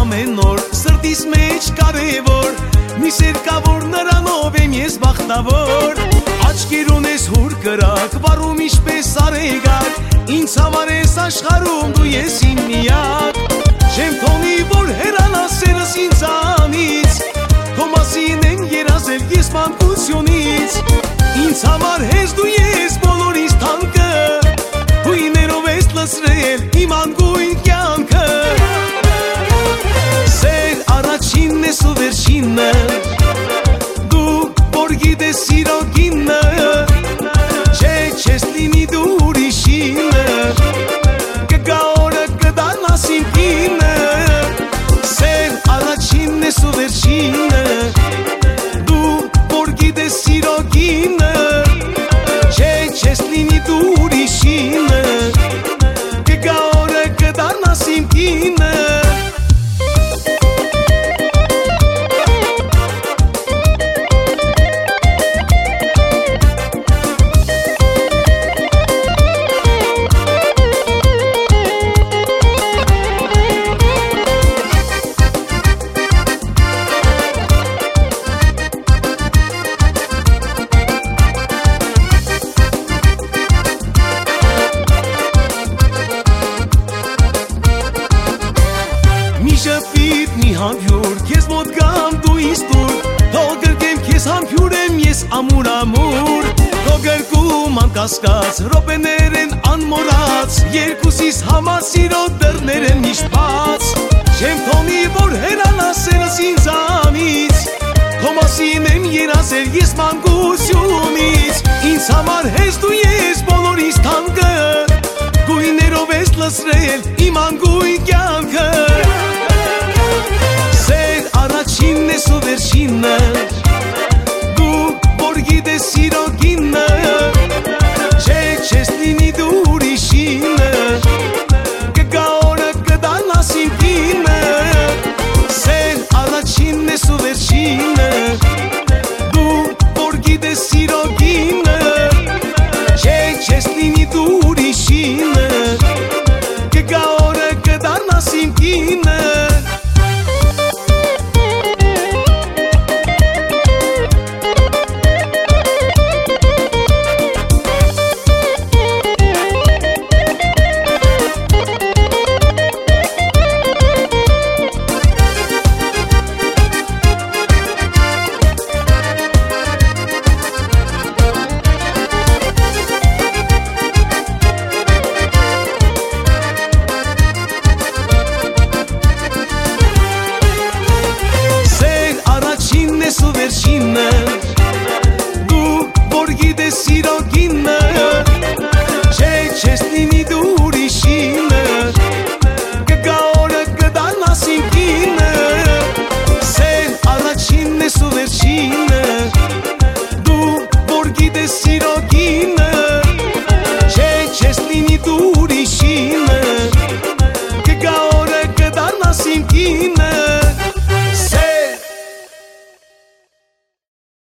ամեն օր սրտիս մեջ կարևոր մի սեր կա որ նրանով եմ ես բախտավոր աչքեր ունես հուր կրակ վարում ինչպես արեգակ ինձ համար ես աշխարհում դու ես իմ միակ չեմ թողնի որ հեռանա սերս ինձանից քո մասին եմ երազել ես մանկությունից ինձ համար հեզ դու ես բոլորիս թանկը հույներով ես լցրել իմ անգույն կյանքը սեր առաջինն ես ու վերջինը դու որ գիտես սիրո գինը չէ չես լինի դու ուրիշինը կգա օրը կդառնաս իմ կինը սեր առաջինն ես ու վերջինը դու որ գիտես սիրո գինը չէ չես լինի դու ուրիշինը կգա օրը կդառնաս իմ կինը Շփիտ մի համբյուր քեզ մոտ գամ դու ինձ դուր թող գրկեմ քեզ համբյուրեմ ես ամուր ամուր թող գրկում անկասկած րոպեներ են անմոռաց երկուսիս համար սիրո դռներ են միշտ բաց չեմ թողնի որ հեռանա սերս ինձանից քո մասին եմ երազել ես մանկությունից ինձ համար հեզ դու ես բոլորիս թանկը գույներով ես լցրել իմ անգույն կյանքը սեր առաջինն ես ու վերջինը դու որ գիտես սիրո գինը չէ չես լինի դու ուրիշինը կգա օրը կդառնաս իմ կինը սեր առաջինն ես ու վերջինը դու որ գիտես սիրո գինը չէ չես լինի դու ուրիշինը կգա օրը կդառնաս իմ կինը ու վերջինը դու որ գիտես սիրո գինը չէ չես լինի դու ուրիշինը կգա օրը կդառնաս իմ կինը սեր առաջինն ես ու վերջինը դու որ գիտես սիրո գինը չէ չես լինի դու ուրիշինը կգա օրը կդառնաս իմ կինը